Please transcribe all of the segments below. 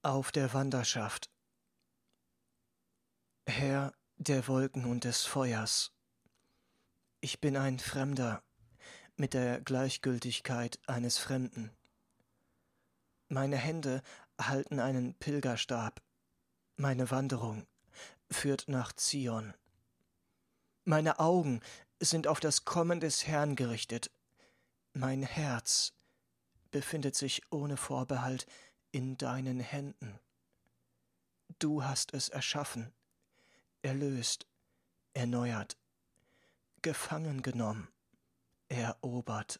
Auf der Wanderschaft. Herr der Wolken und des Feuers, ich bin ein Fremder mit der Gleichgültigkeit eines Fremden. Meine Hände halten einen Pilgerstab, meine Wanderung führt nach Zion. Meine Augen sind auf das Kommen des Herrn gerichtet, mein Herz befindet sich ohne Vorbehalt in deinen Händen. Du hast es erschaffen, erlöst, erneuert, gefangen genommen, erobert.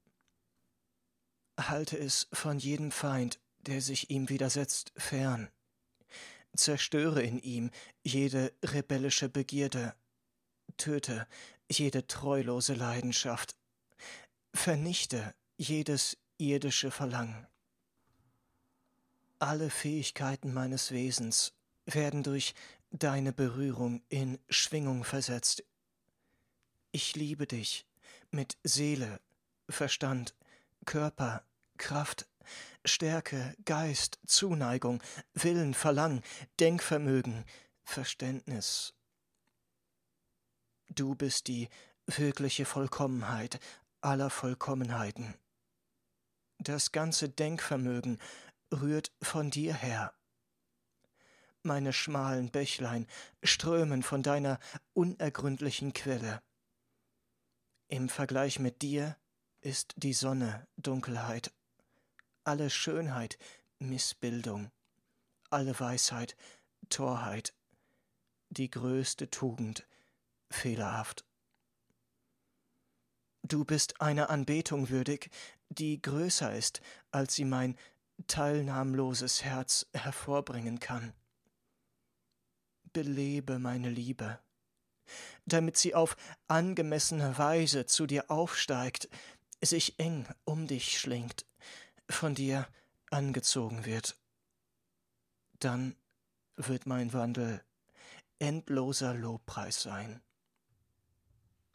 Halte es von jedem Feind, der sich ihm widersetzt, fern. Zerstöre in ihm jede rebellische Begierde, töte jede treulose Leidenschaft, vernichte jedes irdische Verlangen. Alle Fähigkeiten meines Wesens werden durch deine Berührung in Schwingung versetzt. Ich liebe dich mit Seele, Verstand, Körper, Kraft, Stärke, Geist, Zuneigung, Willen, Verlangen, Denkvermögen, Verständnis. Du bist die wirkliche Vollkommenheit aller Vollkommenheiten. Das ganze Denkvermögen rührt von dir her. Meine schmalen Bächlein strömen von deiner unergründlichen Quelle. Im Vergleich mit dir ist die Sonne Dunkelheit, alle Schönheit Missbildung, alle Weisheit Torheit, die größte Tugend fehlerhaft. Du bist einer Anbetung würdig, die größer ist, als sie mein teilnahmloses Herz hervorbringen kann. Belebe meine Liebe, damit sie auf angemessene Weise zu dir aufsteigt, sich eng um dich schlingt, von dir angezogen wird. Dann wird mein Wandel endloser Lobpreis sein.